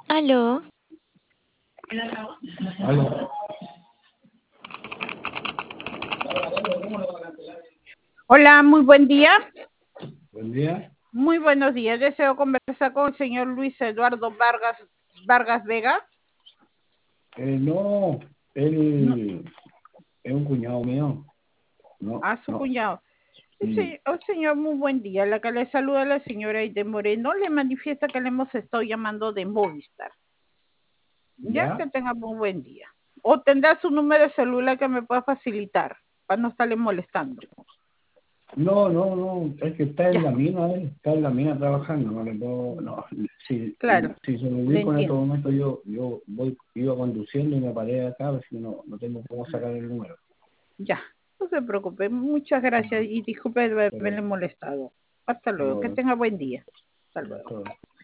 Aló, Aló. Hola, muy buen día. Buen día. Muy buenos días. Deseo conversar con el señor Luis Eduardo Vargas Vega. No, No, él es un cuñado mío. No, a su no. cuñado. Mm, Señor, muy buen día. La que le saluda la señora Aide Moreno le manifiesta que le hemos estado llamando de Movistar. Ya ¿Ya? que tenga muy buen día. O tendrá su número de celular que me pueda facilitar para no estarle molestando. No, es que está en Ya, la mina, está en la mina trabajando, no le puedo, no, claro, si se lo le ubico en este entiendo. momento yo iba conduciendo y me paré acá, así que no tengo cómo sacar el número. Ya, no se preocupe. Muchas gracias y disculpe de Pero, haberle molestado. Hasta luego. Que pero, tenga buen día. Hasta luego. todo.